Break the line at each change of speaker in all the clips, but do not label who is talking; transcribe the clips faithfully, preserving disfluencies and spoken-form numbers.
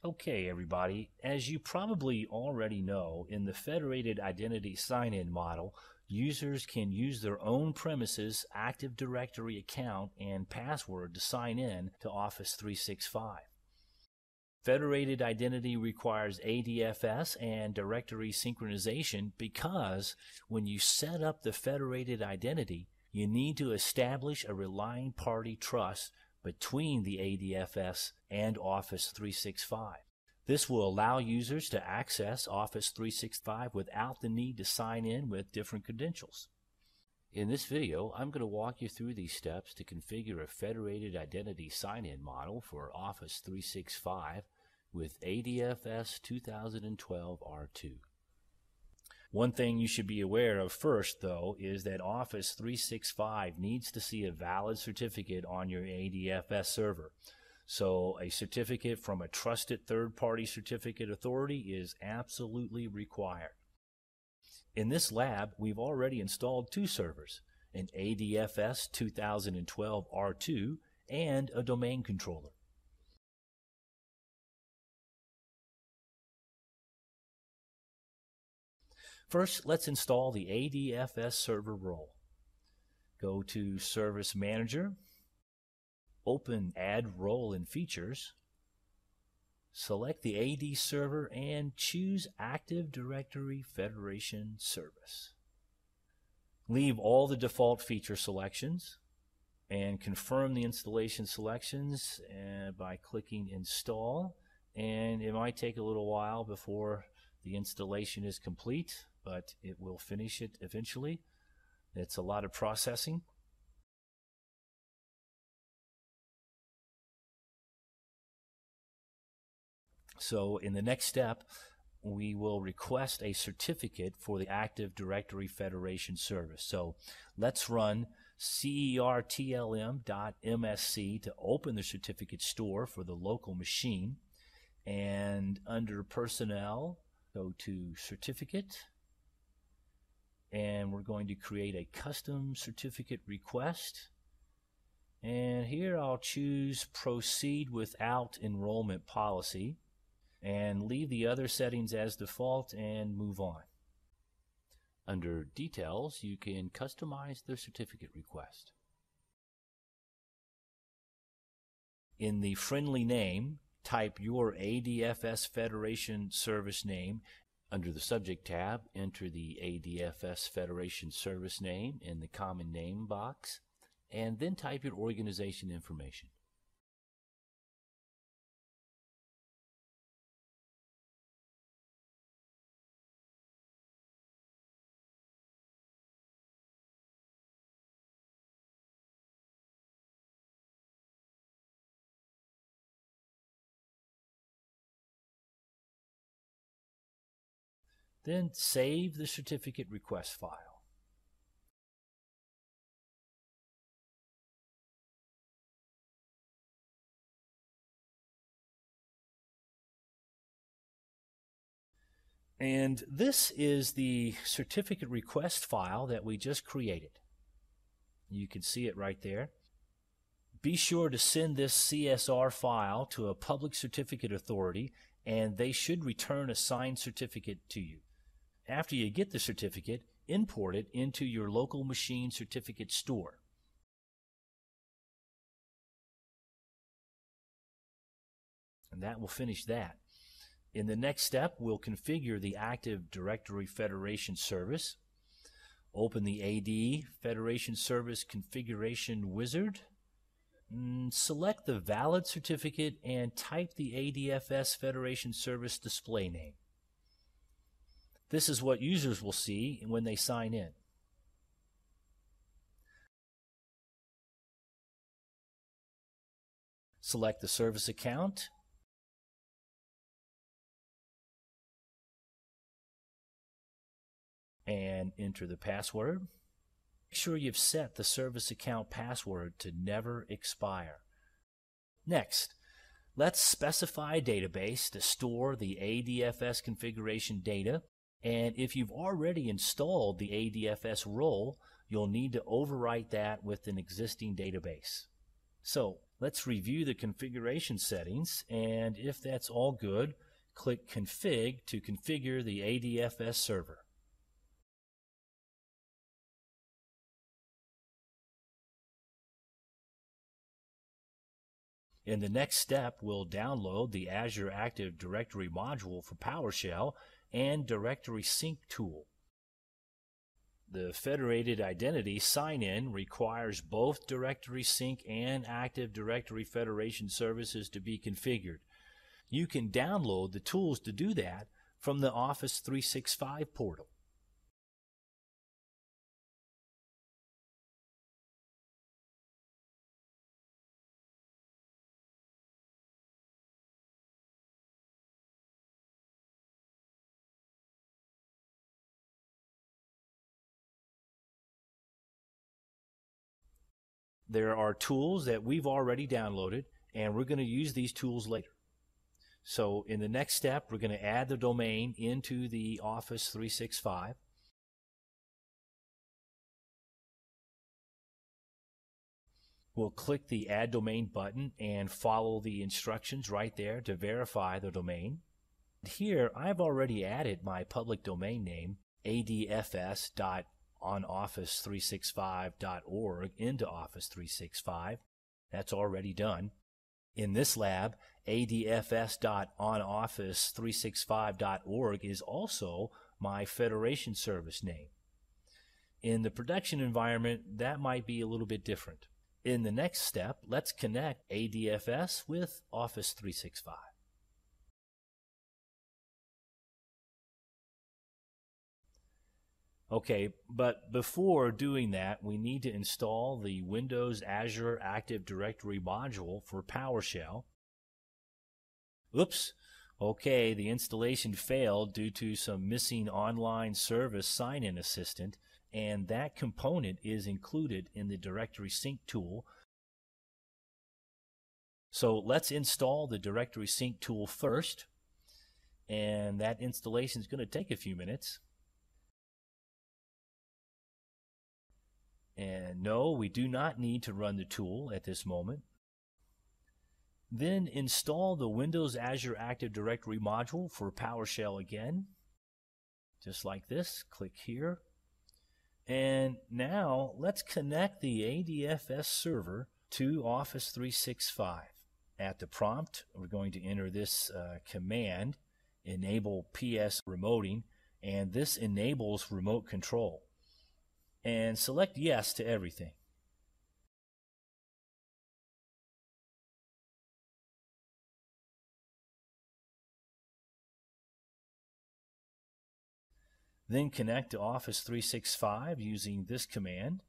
Okay, everybody, as you probably already know, in the Federated Identity Sign-In model, users can use their own premises Active Directory account and password to sign in to Office three sixty-five. Federated Identity requires A D F S and directory synchronization because when you set up the Federated Identity, you need to establish a relying party trust between the A D F S and Office three sixty-five. This will allow users to access Office three sixty-five without the need to sign in with different credentials. In this video, I'm going to walk you through these steps to configure a Federated Identity Sign-In model for Office three sixty-five with A D F S two thousand twelve R two. One thing you should be aware of first, though, is that Office three sixty-five needs to see a valid certificate on your A D F S server. So a certificate from a trusted third-party certificate authority is absolutely required. In this lab, we've already installed two servers, an A D F S two thousand twelve R two and a domain controller. First, let's install the A D F S server role. Go to Service Manager, open Add Role in Features, select the A D server and choose Active Directory Federation Service. Leave all the default feature selections and confirm the installation selections by clicking Install, and it might take a little while before the installation is complete, but it will finish it eventually. It's a lot of processing. So in the next step, we will request a certificate for the Active Directory Federation service. So let's run certlm.msc to open the certificate store for the local machine. And under Personnel, go to Certificate. And we're going to create a custom certificate request. And here I'll choose Proceed Without Enrollment Policy and leave the other settings as default and move on. Under Details, you can customize the certificate request. In the friendly name, type your A D F S Federation service name. Under the Subject tab, enter the A D F S Federation service name in the Common Name box, and then type your organization information. Then save the certificate request file. And this is the certificate request file that we just created. You can see it right there. Be sure to send this C S R file to a public certificate authority, and they should return a signed certificate to you. After you get the certificate, import it into your local machine certificate store. And that will finish that. In the next step, we'll configure the Active Directory Federation service. Open the A D Federation Service Configuration Wizard. Select the valid certificate and type the A D F S Federation Service display name. This is what users will see when they sign in. Select the service account and enter the password. Make sure you've set the service account password to never expire. Next, let's specify a database to store the A D F S configuration data. And if you've already installed the A D F S role, you'll need to overwrite that with an existing database. So let's review the configuration settings, and if that's all good, click Config to configure the A D F S server. In the next step, we'll download the Azure Active Directory module for PowerShell and Directory Sync tool. The Federated Identity sign-in requires both Directory Sync and Active Directory Federation services to be configured. You can download the tools to do that from the Office three sixty-five portal. There are tools that we've already downloaded, and we're going to use these tools later. So in the next step, we're going to add the domain into the Office three sixty-five. We'll click the Add Domain button and follow the instructions right there to verify the domain. Here, I've already added my public domain name, A D F S dot on office three sixty-five dot org, into Office three sixty-five. That's already done. In this lab, A D F S dot on office three sixty-five dot org is also my Federation service name. In the production environment, that might be a little bit different. In the next step, let's connect A D F S with Office three sixty-five. Okay, but before doing that, we need to install the Windows Azure Active Directory module for PowerShell. Oops, okay, the installation failed due to some missing online service sign-in assistant, and that component is included in the Directory Sync tool. So let's install the Directory Sync tool first, and that installation is going to take a few minutes. And no, we do not need to run the tool at this moment. Then install the Windows Azure Active Directory module for PowerShell again. Just like this, click here. And now let's connect the A D F S server to Office three sixty-five. At the prompt, we're going to enter this uh, command, enable P S remoting, and this enables remote control. And select yes to everything. Then connect to Office three sixty-five using this command.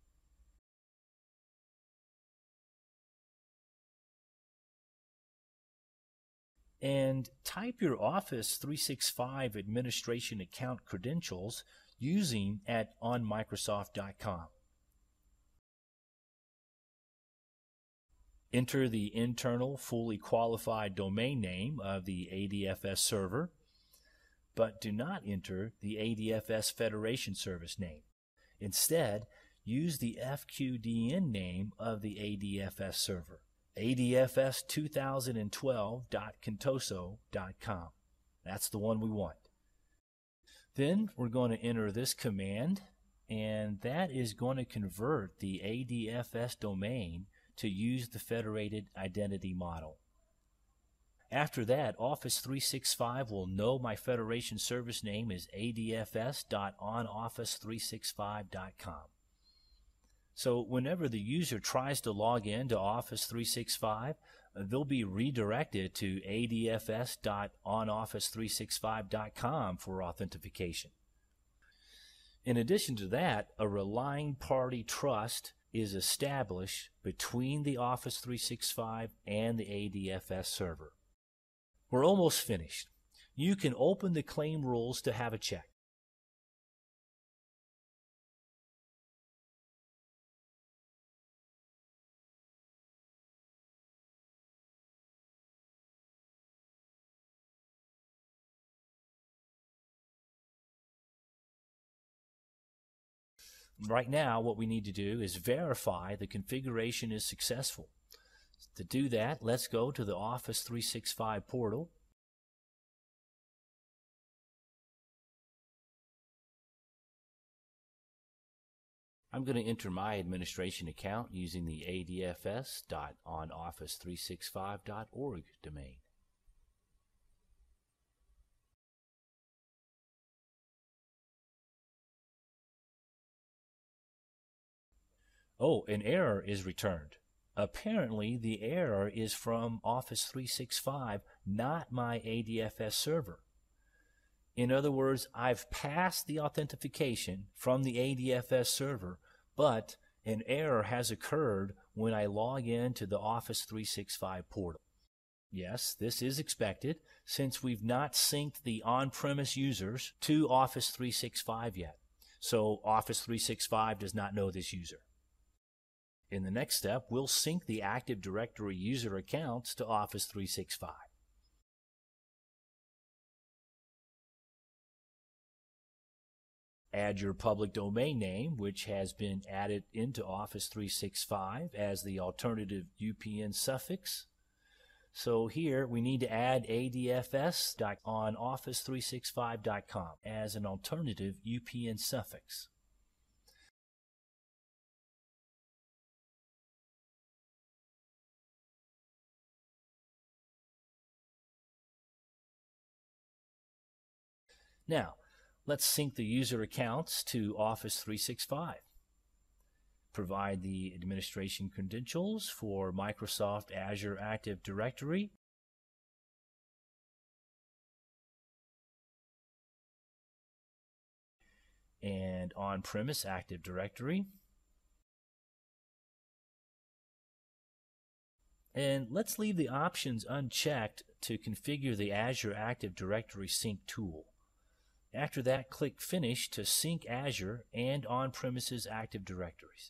And type your Office three sixty-five administration account credentials using at on microsoft dot com. Enter the internal fully qualified domain name of the A D F S server, but do not enter the A D F S Federation service name. Instead, use the F Q D N name of the A D F S server, A D F S twenty twelve dot contoso dot com. That's the one we want. Then we're going to enter this command, and that is going to convert the A D F S domain to use the federated identity model. After that, Office three sixty-five will know my federation service name is A D F S dot on office three sixty-five dot com. So whenever the user tries to log in to Office three sixty-five, they'll be redirected to A D F S dot on office three sixty-five dot com for authentication. In addition to that, a relying party trust is established between the Office three sixty-five and the A D F S server. We're almost finished. You can open the claim rules to have a check. Right now, what we need to do is verify the configuration is successful. To do that, let's go to the Office three sixty-five portal. I'm going to enter my administration account using the A D F S dot on office three sixty-five dot org domain. Oh, an error is returned. Apparently, the error is from Office three sixty-five, not my A D F S server. In other words, I've passed the authentication from the A D F S server, but an error has occurred when I log in to the Office three sixty-five portal. Yes, this is expected since we've not synced the on-premise users to Office three sixty-five yet. So Office three sixty-five does not know this user. In the next step, we'll sync the Active Directory user accounts to Office three sixty-five. Add your public domain name, which has been added into Office three sixty-five as the alternative U P N suffix. So here we need to add A D F S on office three sixty-five dot com as an alternative U P N suffix. Now, let's sync the user accounts to Office three sixty-five. Provide the administration credentials for Microsoft Azure Active Directory. And on-premise Active Directory. And let's leave the options unchecked to configure the Azure Active Directory Sync tool. After that, click Finish to sync Azure and on-premises Active Directories.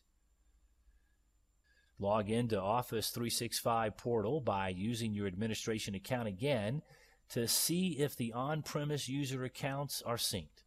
Log into Office three sixty-five portal by using your administration account again to see if the on-premise user accounts are synced.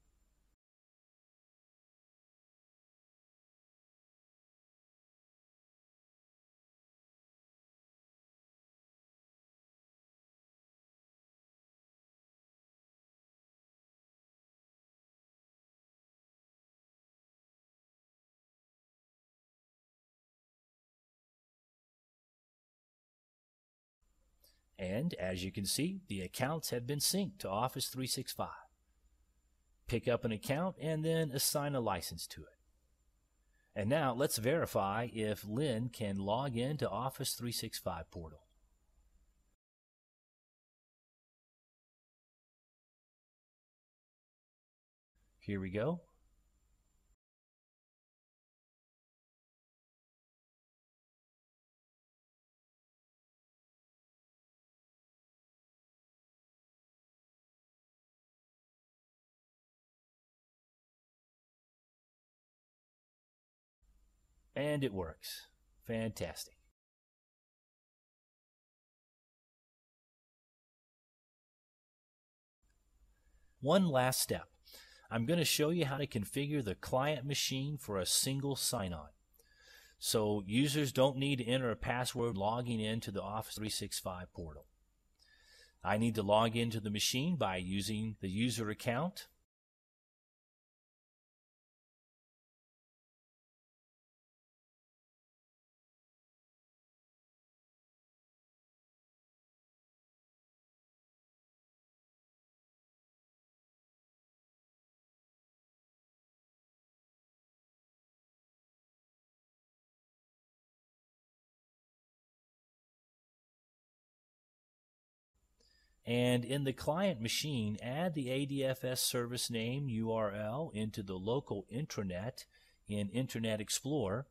And as you can see, the accounts have been synced to Office three sixty-five. Pick up an account and then assign a license to it. And now let's verify if Lynn can log in to Office three sixty-five portal. Here we go. And it works. Fantastic. One last step. I'm going to show you how to configure the client machine for a single sign-on. So users don't need to enter a password logging into the Office three sixty-five portal. I need to log into the machine by using the user account. And in the client machine, add the A D F S service name U R L into the local intranet in Internet Explorer.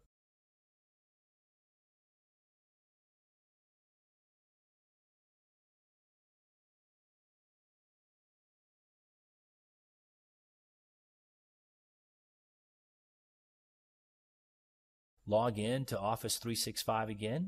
Log in to Office three sixty-five again.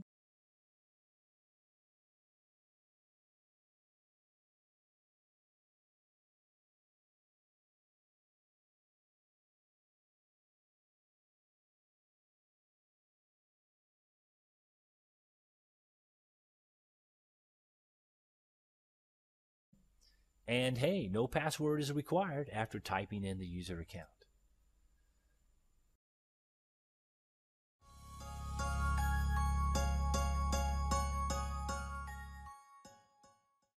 And hey, no password is required after typing in the user account.